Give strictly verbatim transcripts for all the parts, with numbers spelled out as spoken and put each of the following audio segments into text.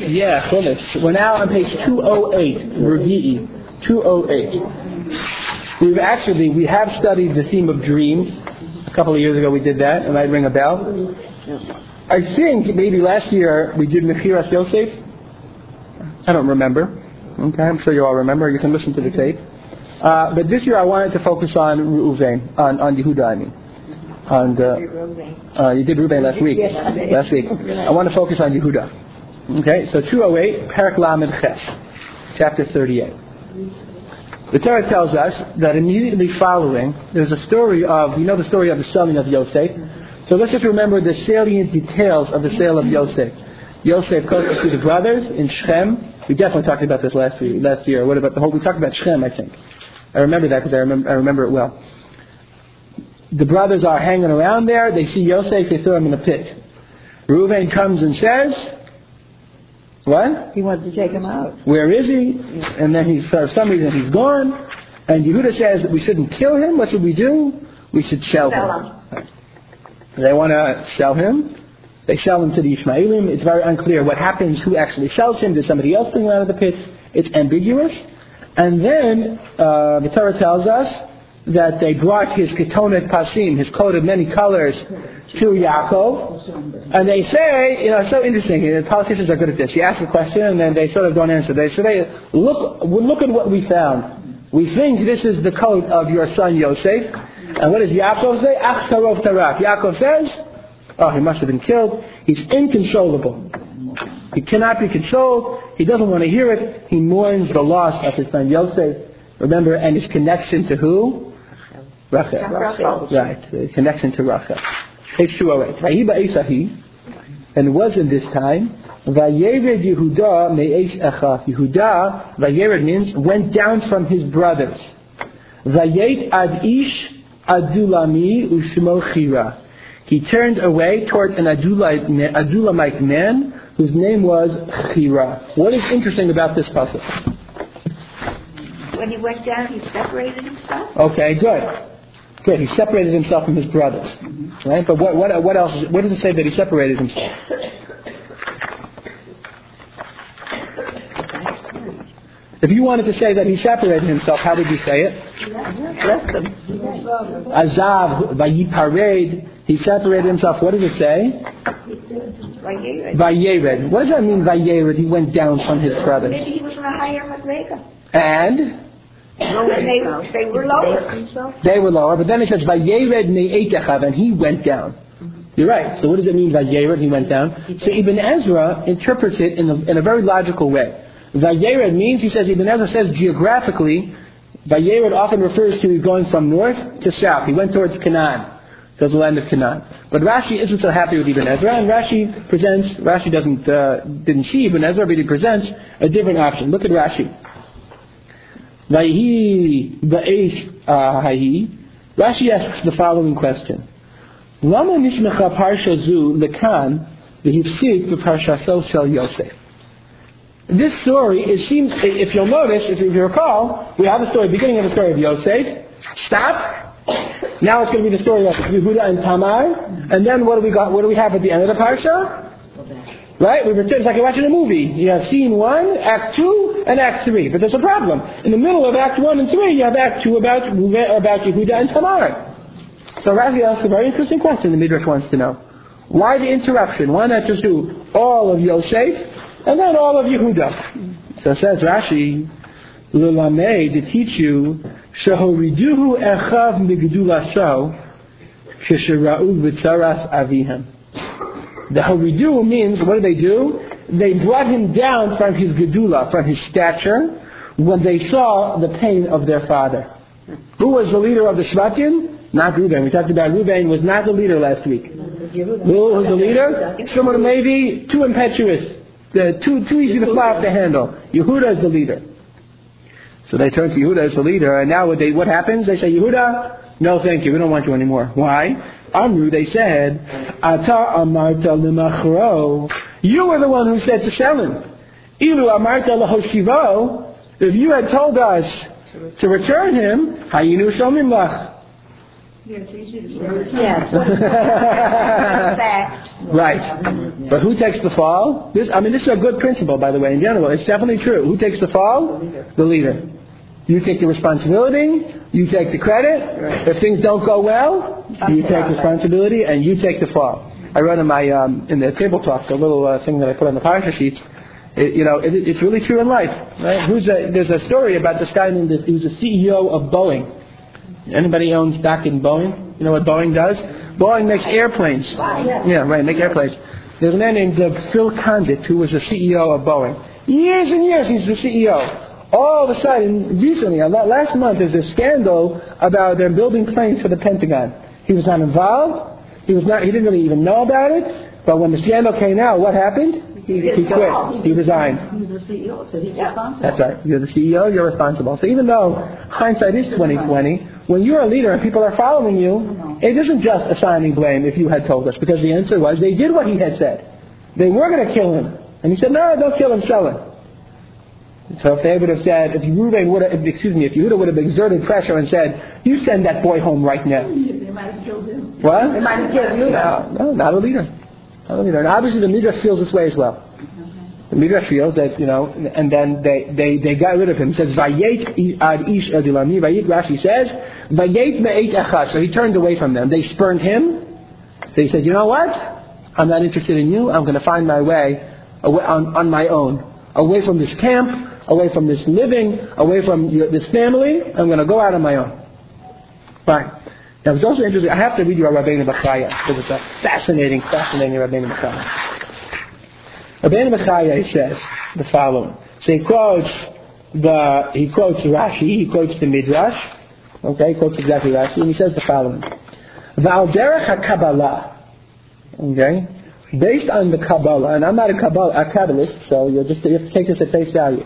Yeah, Chumash. We're now on page two oh eight, Revi'i, two oh eight. We've actually, we have studied the theme of dreams. A couple of years ago we did that. It might ring a bell. I think maybe last year we did Mechiras Yosef. I don't remember. Okay, I'm sure you all remember. You can listen to the tape. Uh, but this year I wanted to focus on Reuven, on, on Yehuda, I mean. And, uh, uh, you did Reuven last week. Last week. I want to focus on Yehuda. Okay, so two oh eight, Perek Lamed Ches, chapter thirty-eight. The Torah tells us that immediately following, there's a story of, you know the story of the selling of Yosef. So let's just remember the salient details of the sale of Yosef. Yosef goes to see the brothers in Shechem. We definitely talked about this last week, last year. What about the whole? We talked about Shechem, I think. I remember that because I remember, I remember it well. The brothers are hanging around there. They see Yosef. They throw him in a pit. Reuven comes and says, "What? He wanted to take him out. Where is he?" And then he's, for some reason he's gone. And Yehuda says that we shouldn't kill him. What should we do? We should sell him. They want to sell him. They sell him to the Ishmaelim. It's very unclear what happens, who actually sells him. Does somebody else bring him out of the pit? It's ambiguous. And then uh, the Torah tells us that they brought his ketonet pasim, his coat of many colors, to Yaakov. And they say, you know, it's so interesting. You know, politicians are good at this. You ask a question and then they sort of don't answer. They say, look, look at what we found. We think this is the coat of your son Yosef. And what does Yaakov say? Ach tarov tarak. Yaakov says, oh, he must have been killed. He's inconsolable. He cannot be consoled. He doesn't want to hear it. He mourns the loss of his son Yosef. Remember, and his connection to who? Rachel. Rachel. Right, the connection to Rachel. Page two oh eight. Vayiba Esahi, and it was in this time, Vayered Yehuda me'esh echa. Yehuda, Vayered means went down from his brothers. Vayet ad ish adulami ushmo chira. He turned away towards an Adulamite man whose name was Chira. What is interesting about this passage? When he went down, he separated himself? Okay, good. Good. He separated himself from his brothers. Mm-hmm. Right? But what, what, what else? What does it say that he separated himself? If you wanted to say that he separated himself, how would you say it? Azav, vayipared. He separated himself. What does it say? Vayered. What does that mean, Vayered? He went down from his brothers. Maybe he was in a higher madrega. And? They, they were lower. They were lower. But then it says, Vayered me'etechav, and he went down. You're right. So what does it mean, Vayered? He went down. So Ibn Ezra interprets it in a, in a very logical way. Vayered means, he says, Ibn Ezra says geographically, Vayered often refers to going from north to south. He went towards Canaan. Towards the land of Canaan. But Rashi isn't so happy with Ibn Ezra, and Rashi presents, Rashi doesn't, uh, didn't see Ibn Ezra, but he presents a different option. Look at Rashi. Vayhi ba'esh hahi. Rashi asks the following question. Lama nishmecha parsha zu lekan v'hifsik b'parshaso shel Yosef. This story, it seems, if you'll notice, if you recall, we have a story, beginning of the story of Yosef. Stop. Now it's going to be the story of Yehuda and Tamar. And then what do we got? What do we have at the end of the parsha? Right? We return. It's like you're watching a movie. You have scene one, act two, and act three. But there's a problem. In the middle of act one and three, you have act two about about Yehuda and Tamar. So Rashi asks a very interesting question. The Midrash wants to know why the interruption. Why not just do all of Yosef and then all of Yehuda? So it says Rashi, L'lamei, to teach you. Shehoriduhu echav migdulasho kishera'u v'tzaras avihim. The horidu means, what did they do? They brought him down from his gedula, from his stature, when they saw the pain of their father. Who was the leader of the Shvatim? Not Reuben. We talked about Reuben was not the leader last week. Who was the leader? Someone maybe too impetuous, too too easy to fly off the handle. Yehuda is the leader. So they turn to Yehuda as the leader, and now what, they, what happens? They say, Yehuda, no thank you, we don't want you anymore. Why? Amru, they said, Ata amarta limachro, you were the one who said to sell him. Ilu amarta lahoshivo, if you had told us to return him, hayinu shomim lach, Yeah, it's easy to say. Yes. Fact. Right. But who takes the fall? This, I mean, this is a good principle, by the way, in general. It's definitely true. Who takes the fall? The leader. You take the responsibility, you take the credit. Right. If things don't go well, you take responsibility and you take the fall. I wrote in my um, in the table talk, the little uh, thing that I put on the parsha sheets. It, you know, it, it's really true in life, right? Who's a, there's a story about this guy named, he was a C E O of Boeing. Anybody owns stock in Boeing? You know what Boeing does? Boeing makes airplanes. Yeah, right, make airplanes. There's a man named uh, Phil Condit who was the C E O of Boeing. Years and years he's the C E O. All of a sudden, recently, last month, there's a scandal about them building planes for the Pentagon. He was not involved. He was not. He didn't really even know about it. But when the scandal came out, what happened? He, he quit. He resigned. He was the C E O, so he's responsible. That's right. You're the C E O. You're responsible. So even though hindsight is twenty twenty, when you're a leader and people are following you, it isn't just assigning blame. If you had told us, because the answer was they did what he had said. They were going to kill him, and he said, "No, don't kill him. Sell him." So if they would have said, if Reuben would have, excuse me, if Yehuda would have exerted pressure and said, "You send that boy home right now," They might have killed him. What? They might have killed you. No, no, not a leader. Not a leader. And obviously the Midrash feels this way as well. The Midrash feels that, you know, and then they, they, they got rid of him. It says, Vayet ad ish adilami. Vayet, Rashi says, Vayet me'et echad. So he turned away from them. They spurned him. So he said, you know what? I'm not interested in you. I'm going to find my way away on, on my own. Away from this camp, away from this living, away from this family. I'm going to go out on my own. Fine. Now it's also interesting. I have to read you a Rabbeinu Bechaya because it's a fascinating, fascinating Rabbeinu Bechaya. Rabbeinu Bechaya says the following. So he quotes the he quotes Rashi, he quotes the Midrash. Okay, he quotes exactly Rashi, and he says the following. V'al derech HaKabbalah. Okay, based on the Kabbalah, and I'm not a Kabbalah, a Kabbalist, so you just you have to take this at face value.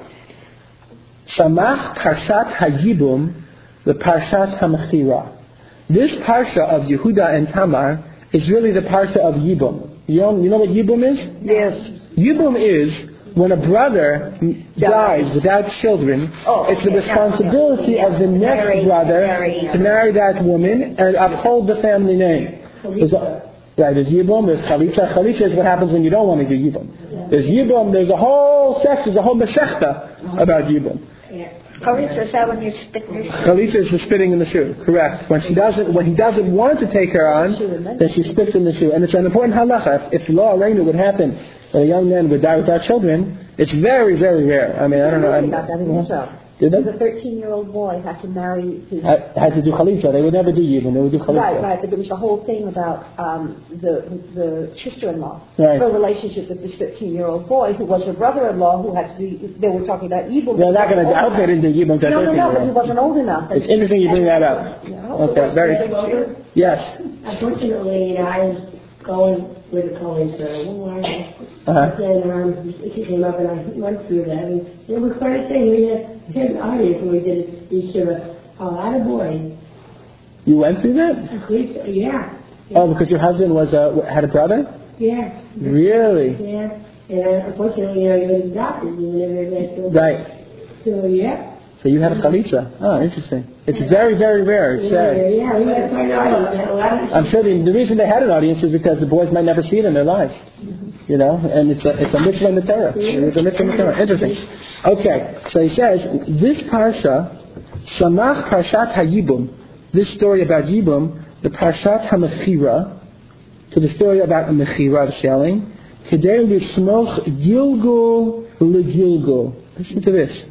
Samach Parshat HaYibum, the Parshat HaMechira. This parsha of Yehuda and Tamar is really the parsha of Yibum. You know, you know what Yibum is? Yes. Yibum is when a brother dies without children, oh, it's the okay. responsibility of the next marry, brother marry. to marry that woman and uphold the family name. There's a, right, there's Yibum, there's Chalitza. Chalitza is what happens when you don't want to do Yibum. There's Yibum, there's a whole section, there's a whole Meshechta about Yibum. Chalitza is that when you spit in the shoe? Chalitza is the spitting in the shoe, correct. When she doesn't, when he doesn't want to take her on, then she spits in the shoe. And it's an important halacha. If, if law Aleinu would happen, that a young man would die without children, it's very, very rare. I mean, I don't know. I'm, About that in Israel. Did they? The thirteen-year-old boy had to marry his... I had to do Chalitza. They would never do Yibum. They would do Chalitza. Right, right. But there was the whole thing about um, the the sister-in-law. Right. Her relationship with this thirteen-year-old boy who was her brother-in-law who had to be... They were talking about Yibum. They're not going to... I hope they didn't do Yibum to No, no, no, but he thirteen-year-old. wasn't old enough. It's interesting you bring that up. Yeah. Okay, very... Yes. Unfortunately, I was going with a college for a while. Uh-huh. Then um, she came up and I went through that. And it was quite a thing. We had, we had an audience when we did each of a lot of boys. You went through that? I believe so, yeah. Oh, because your husband was a, had a brother? Yeah. Really? Yeah. And uh, unfortunately, you know, he was adopted. You never met him. Right. So, yeah. So you had a chalitza. Oh, interesting. It's very, very rare. It's sad. Yeah, yeah, we had quite an audience. We had a lot of... I'm sure the, the reason they had an audience is because the boys might never see it in their lives. You know, and it's a it's a mitzvah in the Torah. It's a mitzvah in the Torah. Interesting. Okay, so he says this parsha, Samach Parshat HaYibum, this story about Yibum, the Parshat HaMechira, to the story about a Mechira of selling, Kedei L'Smoch Gilgul L'Gilgul. Listen to this.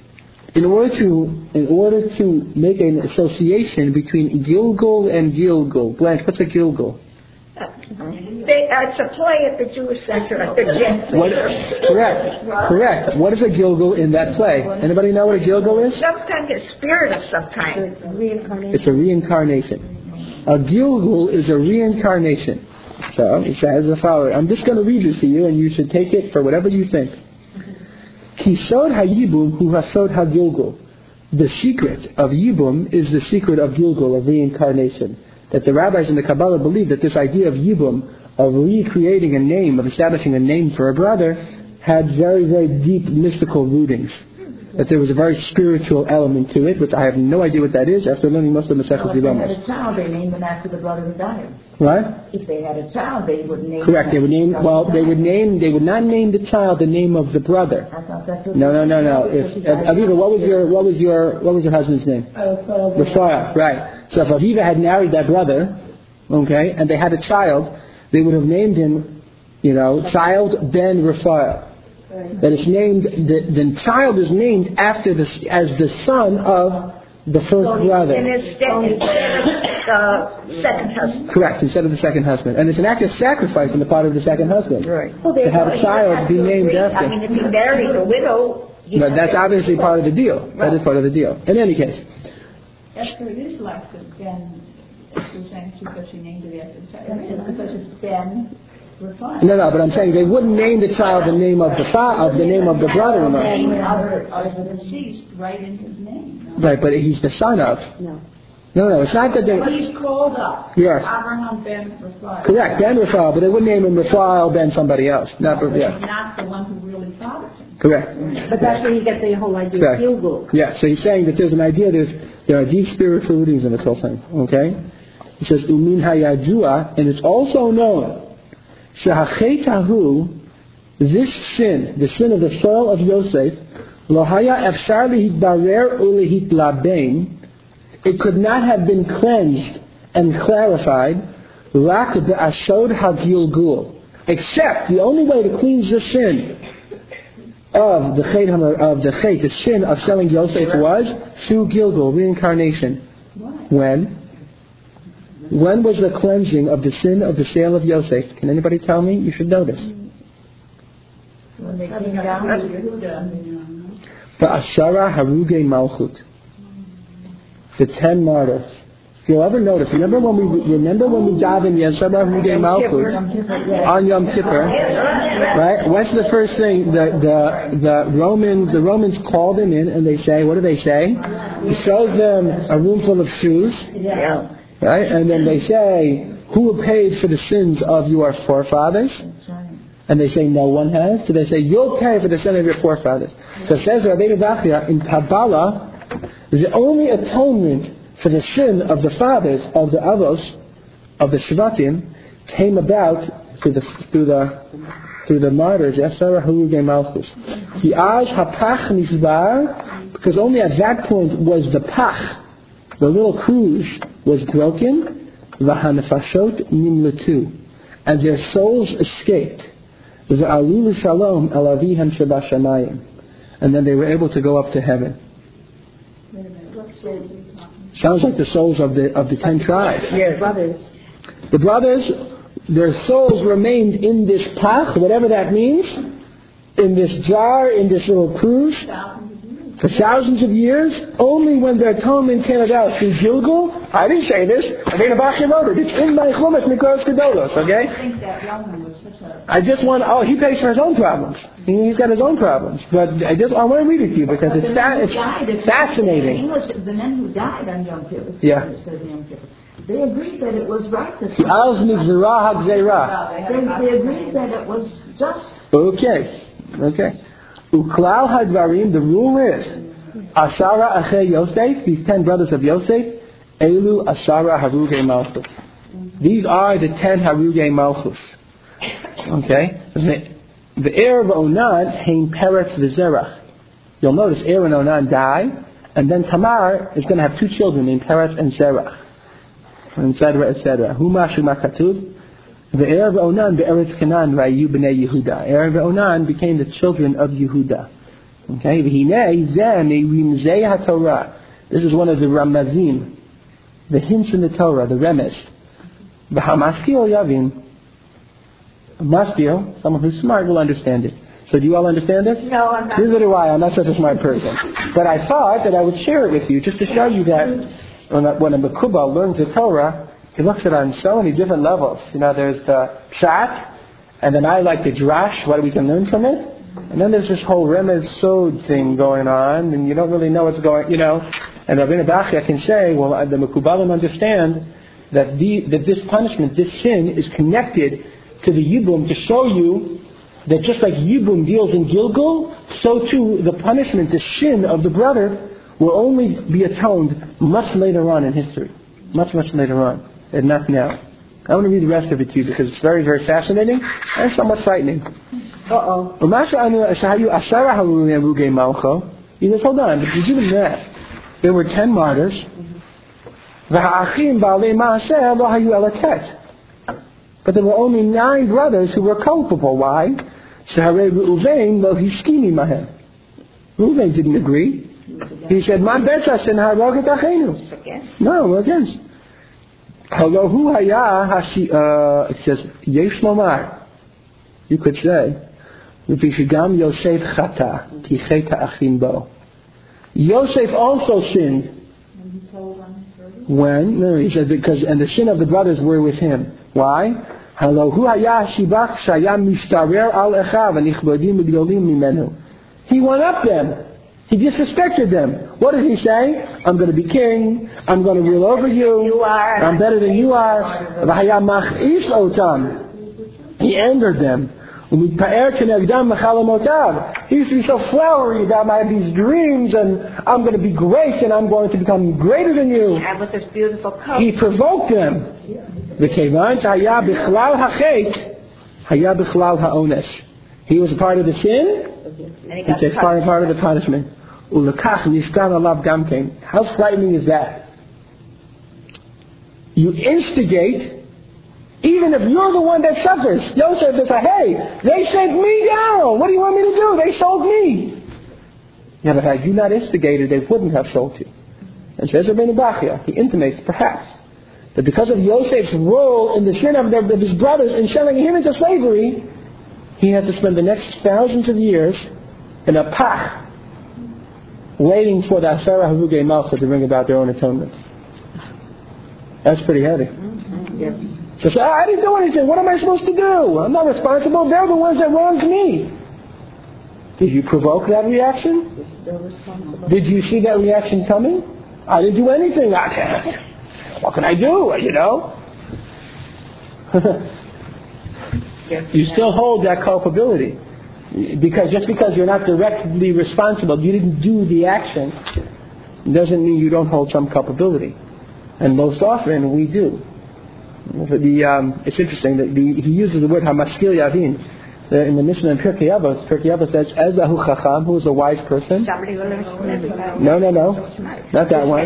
In order to in order to make an association between Gilgul and Gilgul. Blanche, what's a Gilgul? Uh, they, uh, it's a play at the Jewish Center at the gym. What, correct, correct. What is a Gilgul in that play? Anybody know what a Gilgul is? Some kind of spirit of some kind. Reincarnation. It's a reincarnation. A Gilgul is a reincarnation. So it says the following. I'm just going to read this to you, and you should take it for whatever you think. Kisod HaYibum hu hasod HaGilgul. The secret of Yibum is the secret of Gilgul, of reincarnation. That the rabbis in the Kabbalah believe that this idea of Yibum, of recreating a name, of establishing a name for a brother, had very, very deep mystical rootings. that there was a very spiritual element to it, which I have no idea what that is after learning most of the Maseches Well, if they had Yevamos. a child, they named him after the brother who died. Right? If they had a child, they would name Correct. him They would name. after the Well, brother they who would died. name. They would not name the child the name of the brother. I thought that's what No, no, no, no. because If he died. Aviva, what was your what was your what was your husband's name? Raphael. Right. So if Aviva had married that brother, okay, and they had a child, they would have named him, you know, child Ben Raphael. That is named. The, the child is named after the as the son of the first brother. And instead, instead of the second husband. Correct, instead of the second husband. And it's an act of sacrifice on the part of the second husband. Right. To have a child be named after. I mean, if he married a widow... But that's obviously part of the deal. That is part of the deal. In any case. Esther, it is like the Ben, Esther saying because she named it after the child. It's because it's Ben Raphael. No, no, but I'm saying they wouldn't name the child the name of the fa- of the name of the brother-in-law. Name of of the deceased right in his name. No? Right, but he's the son of. No. No, no, it's not that they. But he's called up. Yes. Abraham Ben Raphael. Correct, Ben Raphael, but they wouldn't name him Raphael Ben somebody else. Not, But yeah. he's not the one who really fathered him. Correct. But that's where you get the whole idea Correct. of Gilgal. Yeah, so he's saying that there's an idea, there's, there are deep spiritual rootings in this whole thing. Okay? He says, Umin hayajua, and it's also known, shahachetahu, this sin, the sin of the soul of Yosef, lo haya efshar lehitbarer ulehitlabein, it could not have been cleansed and clarified, rak be'ashod hagilgul, except the only way to cleanse the sin of the chet, of the chet, the sin of selling Yosef was through Gilgal, reincarnation. When? When was the cleansing of the sin of the sale of Yosef? Can anybody tell me? You should know this. When they came down to Yehuda. Ba'ashara Haruge Malchut. The ten martyrs. If you'll ever notice, remember when we remember when we daven Yeshara Haruge Malchut on Yom Kippur, right? What's the first thing the the the Romans the Romans call them in and they say, what do they say? He shows them a room full of shoes, Yeah. right? And then they say, who paid for the sins of your forefathers? And they say, no one has. So they say, you'll pay for the sin of your forefathers. So it says Rabbeinu Bachya in Kabbalah, the only atonement for the sin of the fathers of the Avos, of the Shvatim, came about through the through the through the martyrs. Yasara Haruge Malchus. The Az Hapach Nisbar, because only at that point was the Pach, the little cruse, was broken. V'hanefashot nimletu, and their souls escaped. V'alu l'shalom el avihem shebashamayim, and then they were able to go up to heaven. Sounds like the souls of the of the ten tribes. Yes. Brothers. The brothers, their souls remained in this pach, whatever that means, in this jar, in this little cruse, for thousands of years. Only when their atonement came about through Gilgal. I didn't say this. Rabbeinu Bachya wrote it. It's in my Chumash Mikros Gedolos. Okay. I think that Roman was such a... I just want. Oh, he pays for his own problems. He- He's got his own problems. But I just I want to read it to you because it's fa- it's fascinating. English, the men who died on Yom Kippur, Yeah. it says Yom Kippur, they agreed that it was right to The Alz Nigzerah Hagzerah. They, they agreed that it was just. Okay. Okay. Uklau Hadvarim, the rule is, Ashara Ache Yosef, these ten brothers of Yosef, Elu Ashara Haruge Malchus. These are the ten Haruge Malchus. Okay? The, the heir of Onan, Hein Peretz V'Zerach. You'll notice Er and Onan die, and then Tamar is going to have two children named Peretz and Zerach. And et cetera, et cetera. Humashu Makatub. The heir of Onan, the Eretz Canaan, Rayu b'nei Yehuda. Heir of Onan became the children of Yehuda. Okay, v'hinei zeh me'rimzei haTorah. This is one of the Ramazim, the hints in the Torah, the remes. V'hamaskil yavin. Maskil, someone who's smart, will understand it. So do you all understand it? No, I'm not. Neither do I. I'm not such a smart person. But I thought that I would share it with you just to show you that when a, when a Mekubal learns the Torah, he looks at it on so many different levels. You know, there's the Pshat, and then I like the Drash, what we can learn from it. And then there's this whole Remez Sod thing going on, and you don't really know what's going, you know. And Rabbeinu Bachya can say, well, the Mekubalim understand that the, that this punishment, this sin, is connected to the Yibum to show you that just like Yibum deals in Gilgal, so too the punishment, the sin of the brother, will only be atoned much later on in history. Much, much later on, and not now. I want to read the rest of it to you because it's very, very fascinating and somewhat frightening. Uh-oh. He says, hold on, but did you do the math? There were ten martyrs. But there were only nine brothers who were culpable. Why? Reuven didn't agree. He said, "Man betzas haroget achenu." No, we're against. Hello, who haya hashi? It says yesh lomar. You could say, "V'shigam Yosef chata ki cheta achim bo." Yosef also sinned. When? No, he said because and the sin of the brothers were with him. Why? Hello, who haya shibach shayam mistarer al echav anichbodim u'gdolim mimenu. He went up them. He disrespected them. What did he say? I'm going to be king. I'm going to rule over you. You are. I'm better than you are. He angered them. He used to be so flowery about my these dreams, and I'm going to be great, and I'm going to become greater than you. And with this beautiful coat. He provoked them. He was a part of the sin. And he He takes part, part of the punishment. How frightening is that? You instigate, even if you're the one that suffers. Yosef is like, hey, they sent me down. What do you want me to do? They sold me. Yeah, but had you not instigated, they wouldn't have sold you. And says Rabbeinu Bachya, he intimates perhaps that because of Yosef's role in the sin of, their, of his brothers in selling him into slavery, he had to spend the next thousands of years in a pach, waiting for the Asara Havugei Malcha to bring about their own atonement. That's pretty heavy. Mm-hmm. Yes. So say, oh, I didn't do anything. What am I supposed to do? I'm not responsible. They're the ones that wronged me. Did you provoke that reaction? You're still responsible. Did you see that reaction coming? I didn't do anything. I can't. What can I do? You know? You still hold that culpability. Because just because you're not directly responsible, you didn't do the action, doesn't mean you don't hold some culpability. And most often we do. The, um, it's interesting that the, he uses the word hamaskil yavin. In the Mishnah in Pirkei Avos, Pirkei Avos says, Ezahu chacham, who is a wise person. Somebody will listen. No, no, no. Not that one.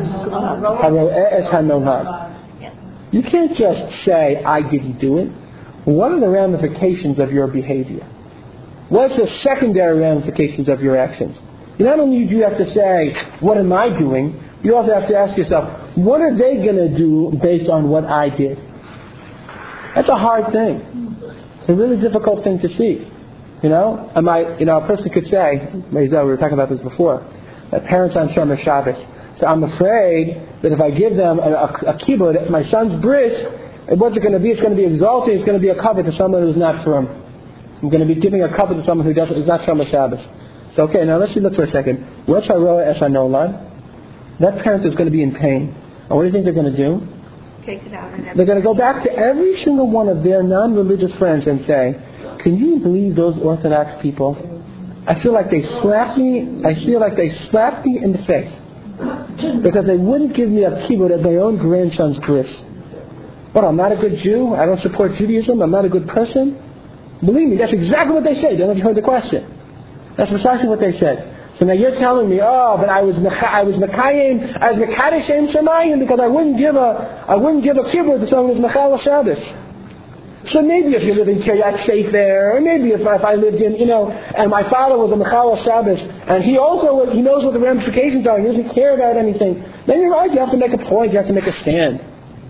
Haro'es hanohar. You can't just say, I didn't do it. What are the ramifications of your behavior? What's the secondary ramifications of your actions? You not only do you have to say, what am I doing? You also have to ask yourself, what are they going to do based on what I did? That's a hard thing. It's a really difficult thing to see. You know, am I, you know, a person could say, we were talking about this before, that parents on Shomer Shabbos. So I'm afraid that if I give them a, a, a kibbud, my son's bris, what's it going to be? It's going to be exalting. It's going to be a cover to someone who's not firm. I'm going to be giving a cover to someone who doesn't, is not Shomer Shabbos. So okay, now let's look for a second. What's Haroa Es Hanolad? That parent is going to be in pain. And what do you think they're going to do? Take it out and They're going to go back to every single one of their non-religious friends and say, can you believe those Orthodox people? I feel like they slapped me, I feel like they slapped me in the face. Because they wouldn't give me a kibbud at my own grandson's bris. What, I'm not a good Jew? I don't support Judaism? I'm not a good person? Believe me, that's exactly what they said. I don't know if you heard the question. That's precisely what they said. So now you're telling me, oh, but I was I was Mekayim, I was Mekadeshem Shemayim because I wouldn't give a I wouldn't give a kibbud to someone who's Mechal Shabbos. So maybe if you live in Kiryat Sefer, or maybe if, if I lived in, you know, and my father was a Mechal Shabbos, and he also he knows what the ramifications are, he doesn't care about anything, then you're right, you have to make a point, you have to make a stand.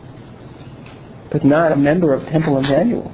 But not a member of Temple Emmanuel.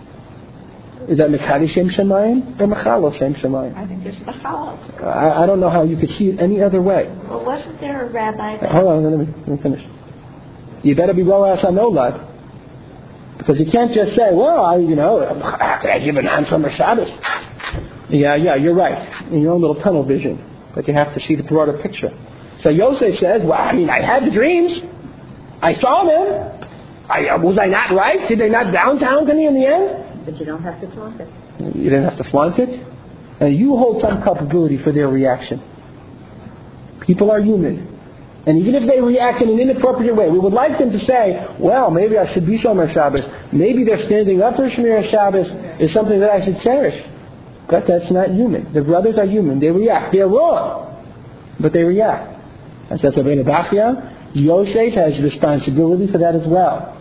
Is that Mekadeshem Shemayim or Mechal Shem Shemayim? I think it's Mechal. I, I don't know how you could see it any other way. Well, wasn't there a rabbi that... Hold on, let me, let me finish. You better be Ro'as HaNolad. Because you can't just say, well, I, you know, how could I give an answer on Shabbos? Yeah, yeah, you're right. In your own little tunnel vision. But you have to see the broader picture. So Yosef says, well, I mean, I had the dreams. I saw them. I, was I not right? Did they not downtown to me in the end? But you don't have to flaunt it. You didn't have to flaunt it? And you hold some culpability for their reaction. People are human. And even if they react in an inappropriate way, we would like them to say, well, maybe I should be Shomer Shabbos. Maybe they're standing up for Shemir Shabbos is something that I should cherish. But that's not human. The brothers are human. They react. They're wrong. But they react. And says Rabbeinu Bachya, Yosef has responsibility for that as well.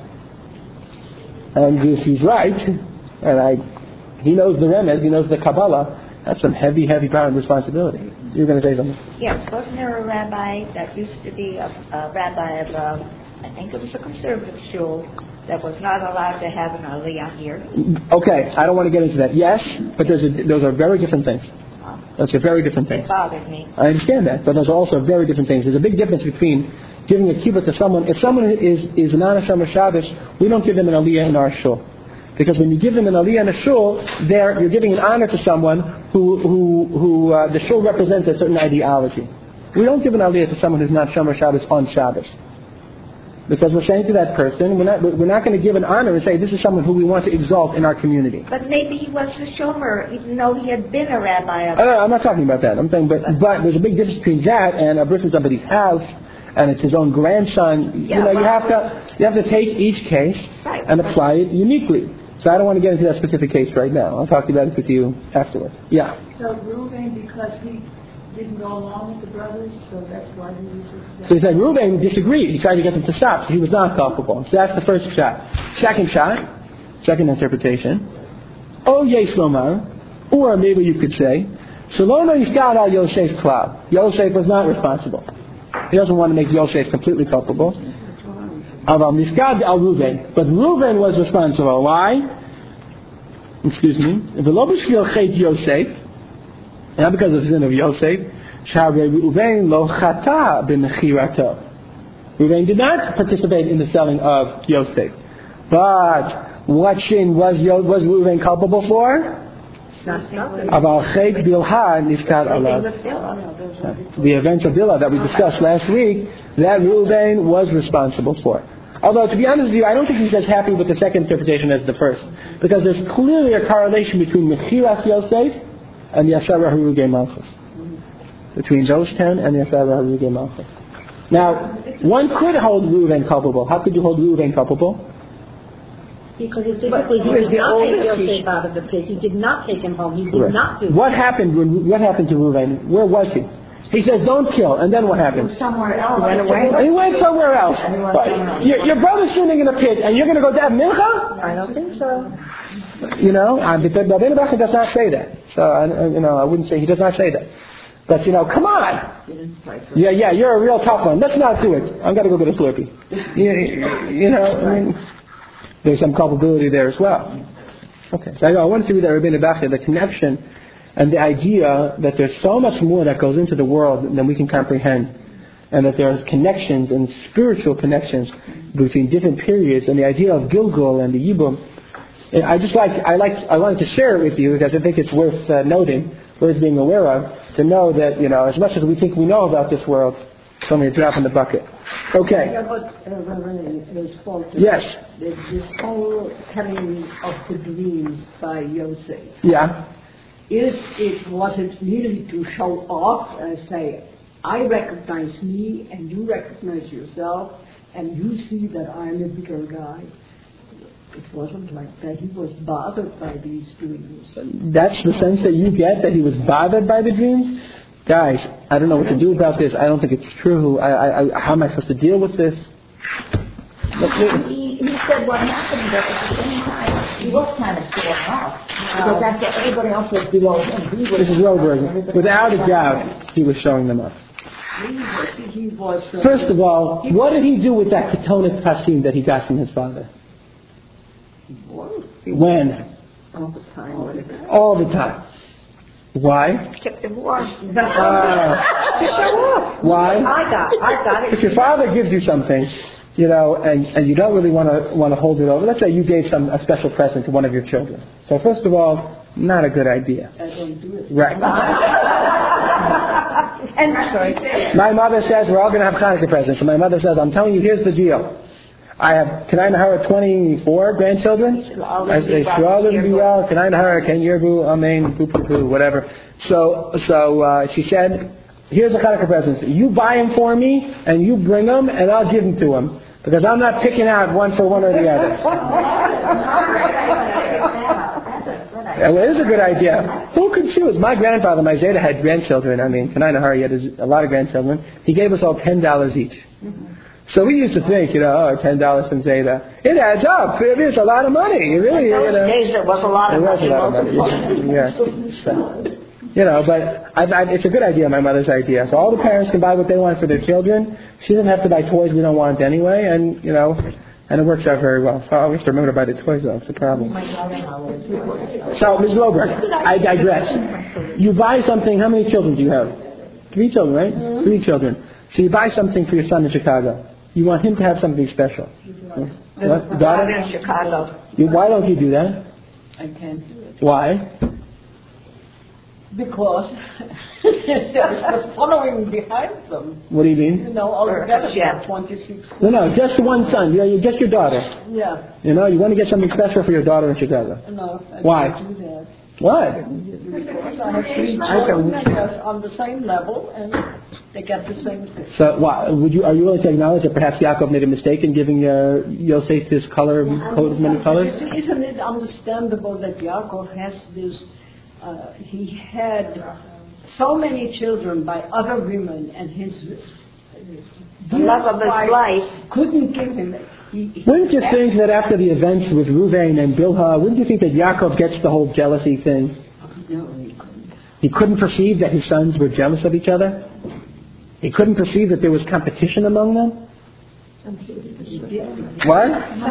And if he's right, and I, he knows the Remez, he knows the Kabbalah, that's some heavy, heavy power and responsibility. You're going to say something? Yes, wasn't there a rabbi that used to be a, a rabbi of, uh, I think it was a conservative shul, that was not allowed to have an aliyah here? Okay, I don't want to get into that. Yes, but there's a, those are very different things. Those are very different things. It bothered me. I understand that, but those are also very different things. There's a big difference between giving a kibbutz to someone. If someone is, is not a Shomer Shabbos, we don't give them an aliyah in our shul. Because when you give them an aliyah in a shul, there you're giving an honor to someone who, who, who uh, the shul represents a certain ideology. We don't give an aliyah to someone who's not Shomer Shabbos on Shabbos. Because we're saying to that person, we're not, we're not going to give an honor and say this is someone who we want to exalt in our community. But maybe he was the shomer, even though he had been a rabbi of... Uh, I'm not talking about that. I'm saying, but, but there's a big difference between that and a bris in somebody's house, and it's his own grandson. Yeah, you know, well, you have to you have to take each case right. and apply it uniquely. So I don't want to get into that specific case right now. I'll talk about it with you afterwards. Yeah. So Reuben, because he didn't go along with the brothers, so that's why he was... So he said Reuben disagreed. He tried to get them to stop, so he was not culpable. So that's the first shot. Second shot, second interpretation. Oh, yes, Lomar. Or maybe you could say, Shalono Yifkad al Yosef's club. Yosef was not responsible. He doesn't want to make Yosef completely culpable. Aval Yifkad al Reuben. But Reuben was responsible. Why? Excuse me. V'lo b'shvil chet Yosef. Not because of the sin of Yosef. Reuven lo chata b'mechirato. Reuven did not participate in the selling of Yosef. But what sin was was Reuven culpable for? Aval chet bilha nifkad alav. The events of Bilhah that we discussed last week, that Reuven was responsible for. Although, to be honest with you, I don't think he's as happy with the second interpretation as the first. Because there's clearly a correlation between Mechiras Yosef and the Yashar Harugei Malchus. Between those ten and the Yashar Harugei Malchus. Now, one could hold Reuven culpable. How could you hold Reuven culpable? Because he physically he did not take Yosef out of the pit. He did not take him home. He did right. not do What that. happened when, what happened to Reuven? Where was he? He says, don't kill. And then what happened? Somewhere else. He went away. He went somewhere else. But your, your brother's sitting in a pit and you're going to go to have mincha? I don't think so. You know, Rabbeinu Bachya does not say that. So, I, you know, I wouldn't say, he does not say that. But, you know, come on. Yeah, yeah, you're a real tough one. Let's not do it. I've got to go get a Slurpee. You, you know, I mean, there's some culpability there as well. Okay, so I, I wanted to read that Rabbeinu Bachya, the connection and the idea that there's so much more that goes into the world than we can comprehend. And that there are connections and spiritual connections between different periods, and the idea of Gilgul and the Yibum. I just like I like I wanted to share it with you because I think it's worth uh, noting, worth being aware of, to know that, you know, as much as we think we know about this world, it's only a drop in the bucket. Okay. Yeah, but uh, respond to yes. This, this whole telling of the dreams by Yosef. Yeah. Is it was it really to show off and say, I recognize me and you recognize yourself and you see that I'm a bigger guy? It wasn't like that. He was bothered by these dreams. That's the sense that you get, that he was bothered by the dreams? Guys, I don't know what to do about this. I don't think it's true. I, I, I, how am I supposed to deal with this? He, he said what happened, but at the same time, he was kind of showing off. Because that's what everybody else was below him. He was This is Roberg. Without a doubt, he was showing them up. He was, he was, uh, First of all, what did he do with that ketonic pasim that he got from his father? When? all the time. All the time. Why? Kept him warm. Uh, To show off. why? I got I got it. If your father gives you something, you know, and, and you don't really want to want to hold it over. Let's say you gave some a special present to one of your children. So first of all, not a good idea. I don't do it. Right. And sorry. My mother says we're all going to have Hanukkah presents. And my mother says, I'm telling you, here's the deal. I have Kanai Nahara twenty-four grandchildren. I say Shalom Bial, Kanai Nahara, Ken Yerbu, Amen, Poo Poo Poo, whatever. So, so uh, she said, here's the Hanukkah presents. You buy them for me, and you bring them, and I'll give them to them. Because I'm not picking out one for one or the other. Well, it is a good idea. Who could choose? My grandfather, my Zeta, had grandchildren. I mean, Kanai Nahara, he had a lot of grandchildren. He gave us all ten dollars each. So we used to think, you know, oh, ten dollars from Zeta. It adds up. It is a lot of money. It really, In those you know. days, there was a lot of It was money. a lot of money. Yeah. So, you know, but I, I, it's a good idea, my mother's idea. So all the parents can buy what they want for their children. She doesn't have to buy toys we don't want anyway, and, you know, and it works out very well. So we have to remember to buy the toys, though. It's a problem. So, Miz Goldberg, I digress. You buy something, how many children do you have? Three children, right? Mm-hmm. Three children. So you buy something for your son in Chicago. You want him to have something special. What? Daughter? in Chicago. You, why don't you do that? I can't do it. Why? Because there's the following behind them. What do you mean? You know, altogether Yeah. there are twenty-six. No, no, just one son. You know, just your daughter. Yeah. You know, you want to get something special for your daughter in Chicago. No, I Why? can't do that. Why? Because I have three I children don't- and they're on the same level and they get the same thing. So, why, would you? Are you willing to acknowledge that perhaps Yaakov made a mistake in giving uh, Yosef this color, coat of many colors? Isn't it understandable that Yaakov has this? Uh, he had so many children by other women, and his The love of his life. couldn't give him. He, he Wouldn't you think that after the events with Ruvain and Bilhah, wouldn't you think that Yaakov gets the whole jealousy thing? No, he couldn't. He couldn't perceive that his sons were jealous of each other? He couldn't perceive that there was competition among them? What?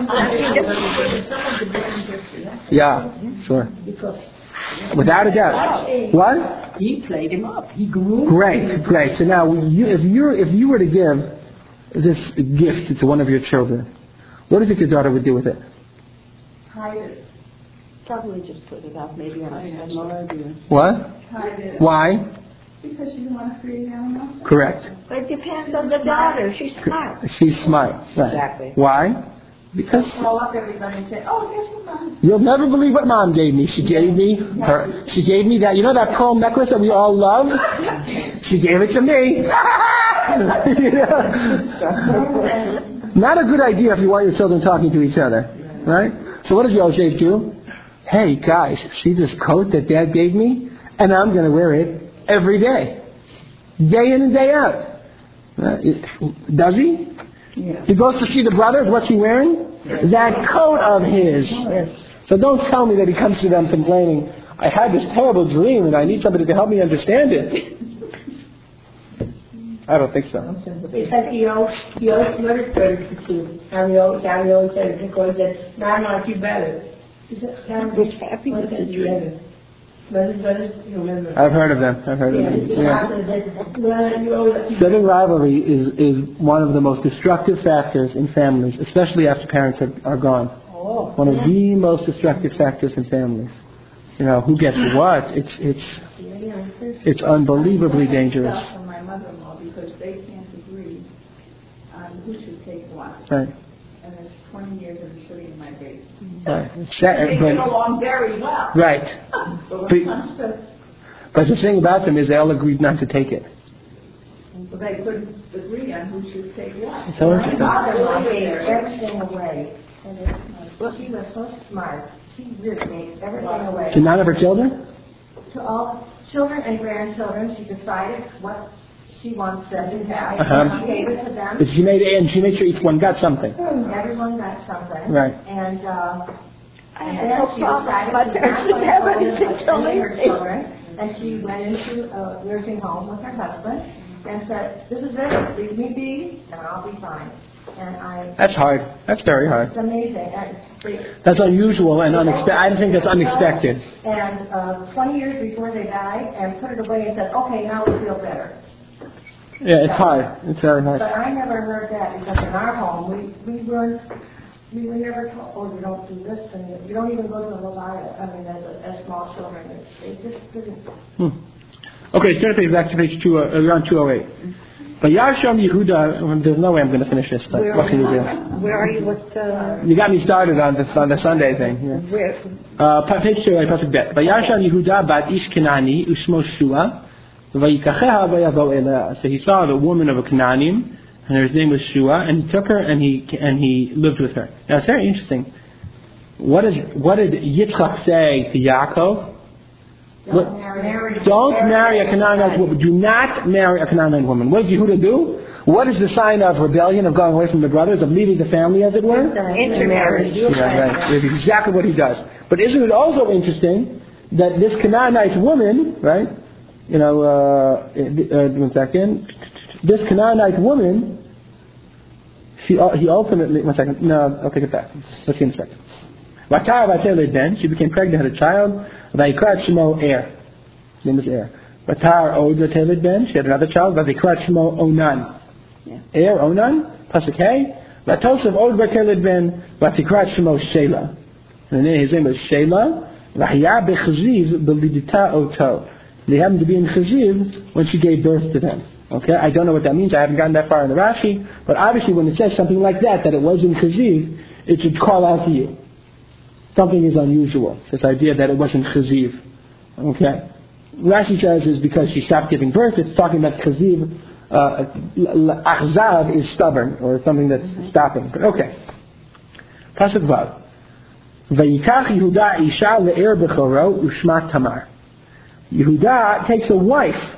Yeah, sure. Without a doubt. What? He played him up. He grew. Great, great. So now, you, if you if you were to give this gift to one of your children, what do you think your daughter would do with it? Hide it. Probably just put it out, maybe on I a have special. no idea. What? Hide it. Why? Because she didn't want to create animals. Correct. But it depends on the daughter. She's smart. She's smart. Right. Exactly. Why? Because Call up everybody and say, oh, here's what mom. you'll never believe what Mom gave me. She gave me her. She gave me that. You know that pearl necklace that we all love? She gave it to me. You know? Not a good idea if you want your children talking to each other, right? So what does Yosef do? Hey guys, see this coat that Dad gave me, and I'm going to wear it every day, day in and day out. Uh, it, does he? Yeah. He goes to see the brothers. What's he wearing? That coat of his. So don't tell me that he comes to them complaining, I had this terrible dream and I need somebody to help me understand it. I don't think so. Because he always, he always murdered thirty too. And he always, and he always said, because that, now I'm not you better. This happy with the dream. Brothers, brothers, you remember. I've heard of them. I've heard of them. Yeah. Sibling rivalry is, is one of the most destructive factors in families, especially after parents are, are gone. Oh. One of the most destructive factors in families. You know, who gets what? It's it's it's unbelievably dangerous. From my mother-in-law because they can't agree on who should take what. Right. And it's twenty years and it's sitting in my basement. Right. They get But, along very well. right. But But- when it comes to, But the thing about them is they all agreed not to take it. well, they couldn't agree on who should take what. It's so interesting. Mother gave everything away. And it's, well, she was so smart. She really gave everything away. To none of her children? To all children and grandchildren, she decided what she wants them to have. Uh-huh. She gave it to them. But she made and she made sure each one got something. Everyone got something. Right. And, uh, I and had then no she problem. decided My she was parents not didn't have going to anything live with till any of her later. children. And she went into a nursing home with her husband and said, this is it, leave me be, and I'll be fine. And I, That's hard. That's very hard. it's amazing. And they, That's unusual and unexpected. I think that's unexpected. And uh, twenty years before they died, and put it away and said, okay, now we feel better. Yeah, it's hard. It's very hard. But I never heard that because in our home, we, we weren't, we were never told, oh, you don't do this, and you don't even go to the Leviathan, I mean, as, a, as small children. They just didn't. Hmm. Okay, turn the page back to page two. Uh, you're on two oh eight. But Yarsham Yehuda, there's no way I'm going to finish this, but Where what are can you you? do? Where are you? What? Uh, You got me started on the, on the Sunday thing. Yeah. where? Uh, pa- page two, pasuk bet. Vayarsham Yehuda bat ish Kenani ushmo Shua, vayikacheha vayavo elea. So he saw the woman of a Canaanim, and her name was Shua, and he took her and he and he lived with her. Now it's very interesting. What is what did Yitzchak say to Yaakov? What, Marry. don't marry a Canaanite woman. Do not marry a Canaanite woman. What does Yehuda do? What is the sign of rebellion, of going away from the brothers, of leaving the family, as it were? Intermarriage. Yeah, right. That's exactly what he does. But isn't it also interesting that this Canaanite woman, right? You know, uh, uh, one second. This Canaanite woman, she, he ultimately, one second. No, I'll take it back. Let's see in a second. Vatar Vateled Ben, she became pregnant, had a child. Vaikrat Shemo Er. His name was Er. Vatar Od Vateled Ben, she had another child. Vaikrat Shemo Onan. Er Onan, pasuk Hey. Vatosav Od Vateled Ben, Vatikrat Shemo Shela. And his name was Shela. Vahya Bechaziv Belidita Oto. They happened to be in Chaziv when she gave birth to them. Okay, I don't know what that means. I haven't gotten that far in the Rashi. But obviously, when it says something like that, that it was in Chaziv, it should call out to you. Something is unusual. This idea that it wasn't Chaziv. Okay. Rashi says is because she stopped giving birth. It's talking about Chaziv. Uh, Achzav is stubborn or something that's stopping. But okay. Pasuk Vav. Vayikach Yehuda isha le'er bechoro ushma Tamar. Yehuda takes a wife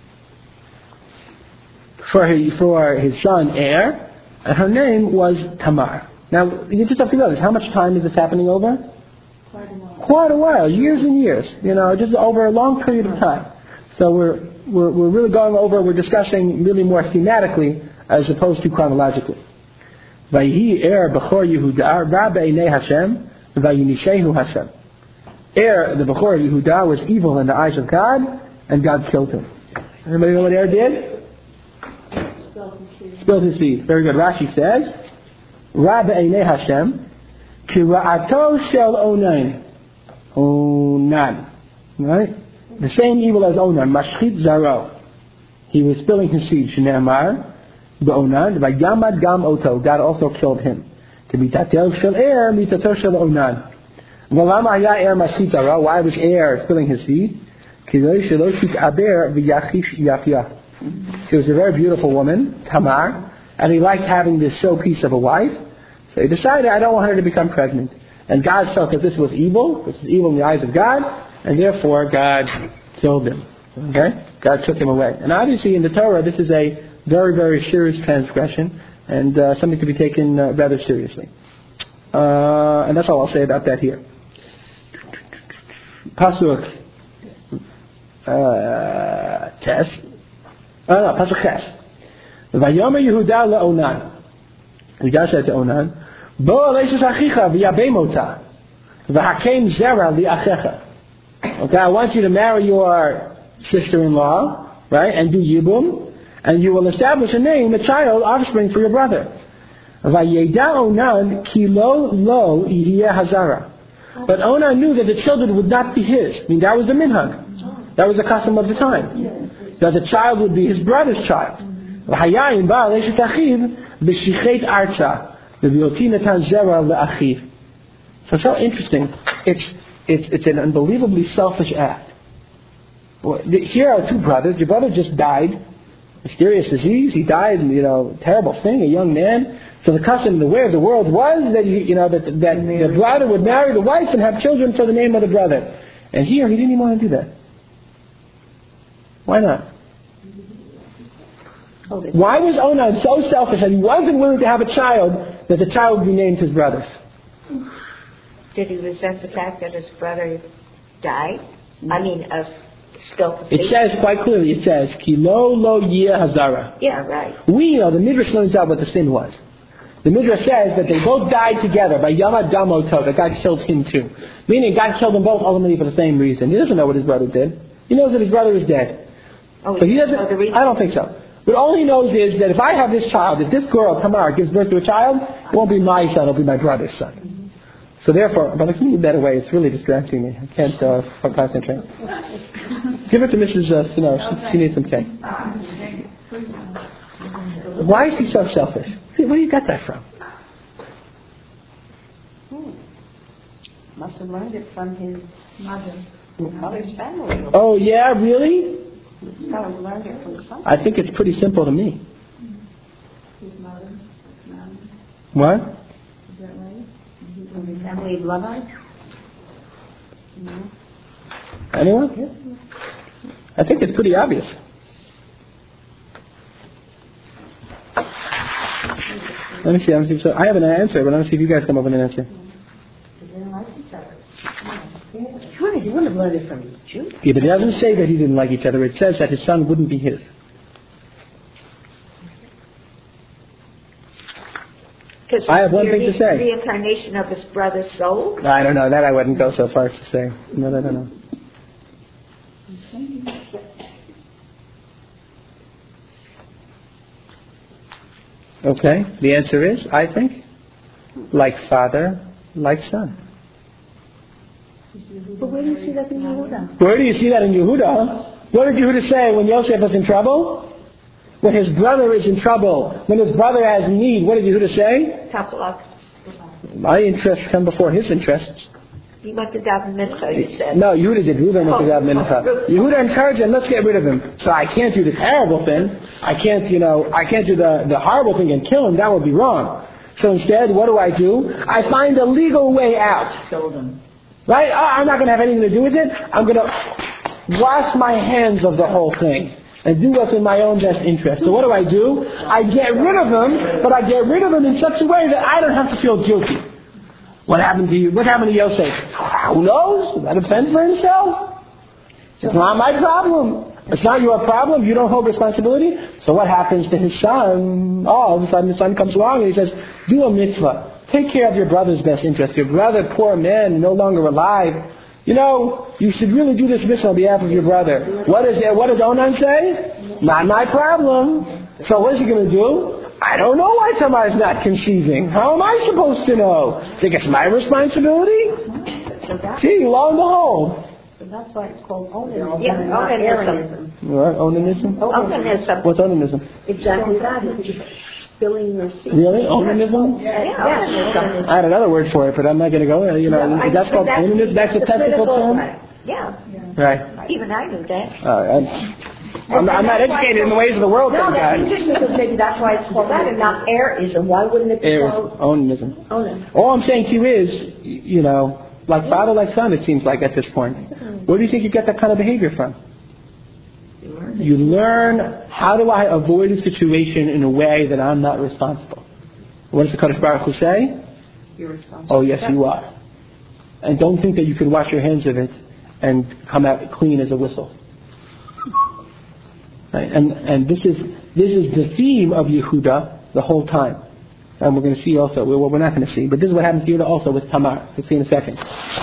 for his, for his son Er, and her name was Tamar. Now, you just have to know this. How much time is this happening over? Quite a while. Quite a while, years and years. You know, just over a long period of time. So we're we're, we're really going over. We're discussing really more thematically as opposed to chronologically. Vayhi Er b'chor Yehuda ra be'einei Hashem vayinishehu Hashem. Er, the b'chor Yehuda, was evil in the eyes of God, and God killed him. Anybody know what Er did? Spilled his seed. Very good. Rashi says. Ra be'einei Hashem, ki ra'ato shel Onan. Onan. Right? The same evil as Onan, mashchit zaro. He was spilling his seed, Shneamar, be'Onan, v'yamad gam oto. God also killed him. Ki mitato shel Er, mitato shel Onan. V'lama haya Er mashchit zaro. Why was Er spilling his seed? Ki lo shelo shit'aber v'yachish yafyah. She was a very beautiful woman, Tamar. And he liked having this showpiece of a wife. So he decided, I don't want her to become pregnant. And God felt that this was evil. This was evil in the eyes of God. And therefore, God killed him. Okay? God took him away. And obviously in the Torah, this is a very, very serious transgression. And uh, something to be taken uh, rather seriously. Uh, and that's all I'll say about that here. Pasuk. Uh, Tes. Oh no, Pasuk Ches. Vayomer Yehuda le'Onan. Yehuda said to Onan, Bo aleishus achicha v'yabei mota, v'hakeim zera li'achecha. Okay, I want you to marry your sister-in-law, right, and do yibum, and you will establish a name, a child, offspring for your brother. Vayeda Onan ki lo lo yihiyeh hazara. But Onan knew that the children would not be his. I mean, that was the minhag. That was the custom of the time. That the child would be his brother's child. So it's so interesting. It's it's it's an unbelievably selfish act. Here are two brothers. Your brother just died, mysterious disease. He died, you know, terrible thing. A young man. So the custom, the way of the world was that you know that that the brother would marry the wife and have children for the name of the brother. And here he didn't even want to do that. Why not? Why was Onan so selfish that he wasn't willing to have a child that the child would be named his brother's? Did he resent the fact that his brother died? I mean, uh, spilled the seed? It says quite clearly, it says, Ki lo lo yeh hazara. Yeah, right. We know, the Midrash learns out what the sin was. The Midrash says that they both died together by Yamad Damoto, that God killed him too. Meaning God killed them both ultimately for the same reason. He doesn't know what his brother did. He knows that his brother is dead. Oh, but he doesn't, know the reason? I don't think so. But all he knows is that if I have this child, if this girl, Tamar, gives birth to a child, it won't be my son, it'll be my brother's son. Mm-hmm. So therefore, but I can move that away, it's really distracting me. I can't uh, concentrate. Give it to Missus Uh, Sino, she, she needs some cake. Why is he so selfish? Where do you get that from? Hmm. Must have learned it from his Mother. mother's family. Oh, yeah, really? He's probably learned it from something. I think it's pretty simple to me. His mother. Mom. What? Is that right? From his family bloodline. No. Anyone? I think it's pretty obvious. Let me see. Let me see. So I have an answer, but let me see if you guys come up with an answer. They didn't like each other. Sure, he wouldn't have learned it from Judah. Yeah, but it doesn't say that he didn't like each other. It says that his son wouldn't be his. I have one thing to say. Reincarnation of his brother's soul. I don't know. That I wouldn't go so far as to say. No, I don't know. Okay. The answer is, I think, like father, like son. But where do you see that in Yehuda? Where do you see that in Yehuda? What did Yehuda say when Yosef was in trouble? When his brother is in trouble, when his brother has need, what did Yehuda say? Tapalak. My interests come before his interests. He went to Daven Mincha, you said. No, Yehuda did. Reuben went to Daven Mincha. Yehuda encouraged him, let's get rid of him. So I can't do the terrible thing. I can't, you know, I can't do the, the horrible thing and kill him. That would be wrong. So instead, what do I do? I find a legal way out. Killed him. Right? Oh, I'm not going to have anything to do with it. I'm going to wash my hands of the whole thing and do what's in my own best interest. So what do I do? I get rid of him, but I get rid of him in such a way that I don't have to feel guilty. What happened to you? What happened to Yosef? Who knows? Let him fend for himself. It's not my problem. It's not your problem. You don't hold responsibility. So what happens to his son? Oh, all of a sudden the son comes along and he says, do a mitzvah. Take care of your brother's best interest. Your brother, poor man, no longer alive. You know, you should really do this mitzvah on behalf of your brother. What is it? What does Onan say? Not my problem. So what is he going to do? I don't know why Tamar is not conceiving. How am I supposed to know? Think it's my responsibility? See, lo and behold. So that's why it's called onanism. Yeah, not onanism. What? Onanism? Onanism. What's onanism? Exactly that. It's just spilling your seed. Really? Onanism? Yeah, onanism. I had another word for it, but I'm not going to go. You know, Yeah, that's called that's, onanism. That's a the technical political- term. Yeah. Right. Even I knew that. Uh, I'm, I'm, I'm not educated in the ways of the world. No, thank that's God. interesting because maybe that's why it's called that and not airism. Why wouldn't it be Heirs, called onanism. onanism? All I'm saying to you is, y- you know, like father, like son, it seems like at this point. Where do you think you get that kind of behavior from? You learn, how do I avoid a situation in a way that I'm not responsible? What does the Kadosh Baruch Hu say? You're responsible. Oh, yes, you are. And don't think that you can wash your hands of it and come out clean as a whistle. Right? And and this is this is the theme of Yehuda the whole time. And we're going to see also, well, we're not going to see, but this is what happens to Yehuda also with Tamar. We'll see in a second.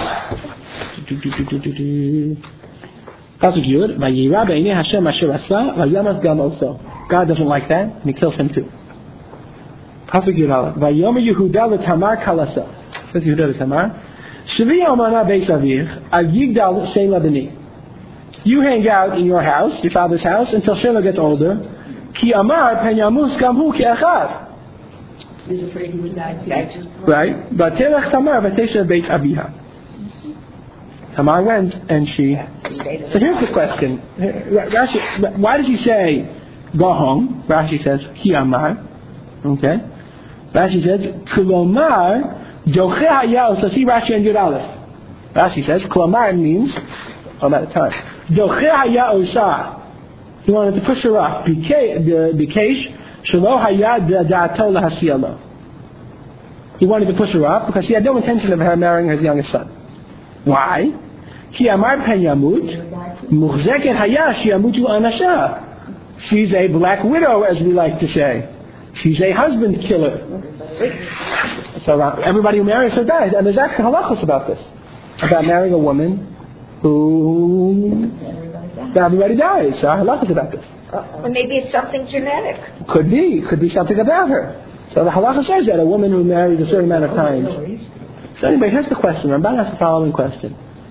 God doesn't like that, and He kills him too. Pasuk Yud Vayomer Yehuda leTamar kalasa. Says Yehuda leTamar. Shvi amana beis avich avigdal sheila b'ni. You hang out in your house, your father's house, until Sheila gets older. Ki amar pen yamus gamhu ki echad. He's afraid he would die too. Right? Vatelech Tamar v'tesha beit abiha. Tamar went and she. So here's the question. Rashi, why does he say go home? Rashi says ki amar. Okay. Rashi says kulomar doche hayal. So see Rashi and Yud Aleph. Rashi says kulomar means I'm out of time. Doche haya osah. He wanted to push her off. Bikesh shelo haya da'ato lahasiyalo. He wanted to push her off because he had no intention of her marrying his youngest son. Why? Ki amar pen yamut muchzeket haya shiyamutu anasha. She's a black widow, as we like to say. She's a husband killer. So uh, everybody who marries her dies. And there's actually halachos about this. About marrying a woman who everybody dies. So halachos about this. Or maybe it's something genetic. Could be. Could be something about her. So the halacha says that a woman who marries a certain amount of times. So anyway, here's the question. Ramban asks the following question.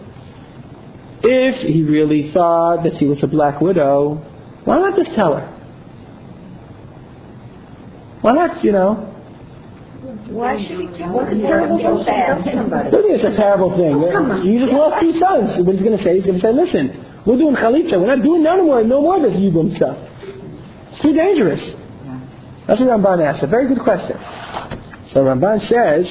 If he really thought that she was a black widow, why not just tell her? Why not, you know? Why should he tell him? Terrible so bad. Really, it's a terrible thing. You just lost two sons. What he's going to say? He's going to say, listen, we're doing chalitza. We're not doing none more, no more of this Yibum stuff. It's too dangerous. That's what Ramban asked. A very good question. So Ramban says,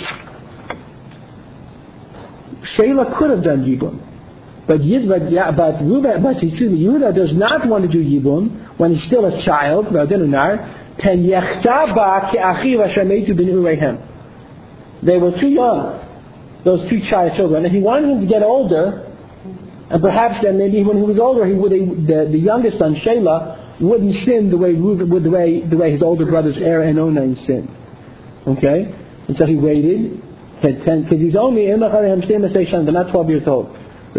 Sheila could have done Yibum. But Yid, but yeah, but Ruben, but excuse me, Yehuda does not want to do Yibum when he's still a child. They were too young, those two child children, and he wanted him to get older, and perhaps then maybe when he was older, he would the, the youngest son Sheila wouldn't sin the way Ruben, the way the way his older brothers Er and Onan sinned. Okay, and so he waited. Said ten because he's only in the they're not twelve years old. And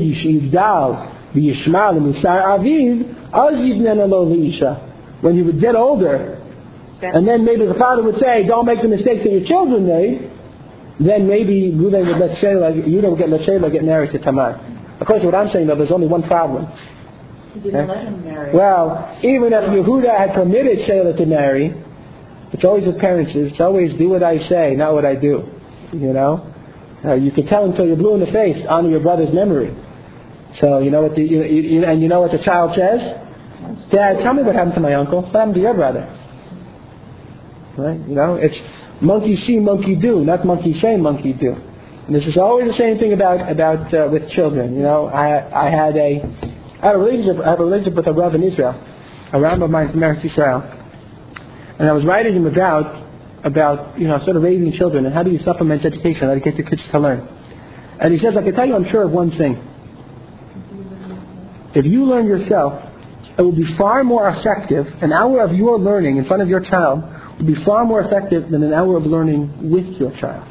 when he would get older, and then maybe the father would say, don't make the mistakes that your children made, then maybe Reuben would let Sheila, Yehuda would get, let Sheila get married to Tamar. Of course, what I'm saying though, there's only one problem. He didn't let him marry. Well, even if Yehuda had permitted Sheila to marry, it's always with parents, it's always do what I say, not what I do. You know? Uh, you can tell until you're blue in the face, honor your brother's memory. So, you know what the, you, you, and you know what the child says? Dad, tell me what happened to my uncle. What happened to your brother? Right? You know, it's monkey see, monkey do, not monkey say, monkey do. And this is always the same thing about about uh, with children. You know, I I had a I had a relationship I have a relationship with a Rav in Israel, a Rav of mine from Eretz Israel, and I was writing him about about you know sort of raising children and how do you supplement education, how to get your kids to learn. And he says, I can tell you, I'm sure of one thing. If you learn yourself, it will be far more effective. An hour of your learning in front of your child will be far more effective than an hour of learning with your child.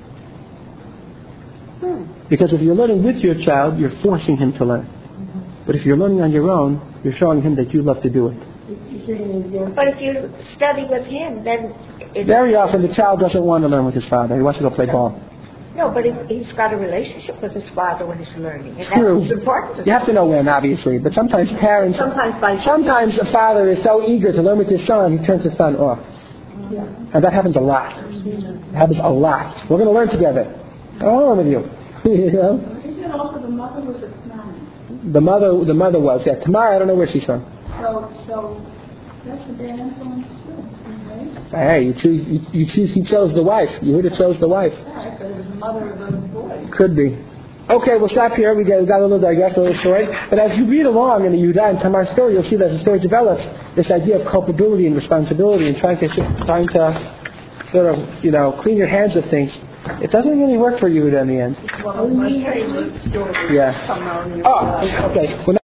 Because if you're learning with your child, you're forcing him to learn. But if you're learning on your own, you're showing him that you love to do it. But if you study with him, then... It's Very often the child doesn't want to learn with his father. He wants to go play ball. No, but if he's got a relationship with his father when he's learning. And True. That's important. You have to know when, obviously. But sometimes parents... Sometimes by... Sometimes a father is so eager to learn with his son, he turns his son off. Yeah. And that happens a lot. It happens a lot. We're going to learn together. I want to learn with you. You know? Isn't it also the mother was a Tamar? The mother, the mother was. Yeah, Tamar, I don't know where she's from. So, so that's a bad influence too, right? Hey, you choose. You, you choose. He chose the wife. Yehuda chose the wife. Yeah, but it was the mother of those boys. Could be. Okay, we'll stop here. We got, we got a little digress, a little story. But as you read along in the Yehuda and Tamar story, you'll see that the story develops this idea of culpability and responsibility and trying to trying to sort of you know clean your hands of things. It doesn't really work for Yehuda in the end. Well, my favorite story is Yeah. Tamar. Oh, okay. Well,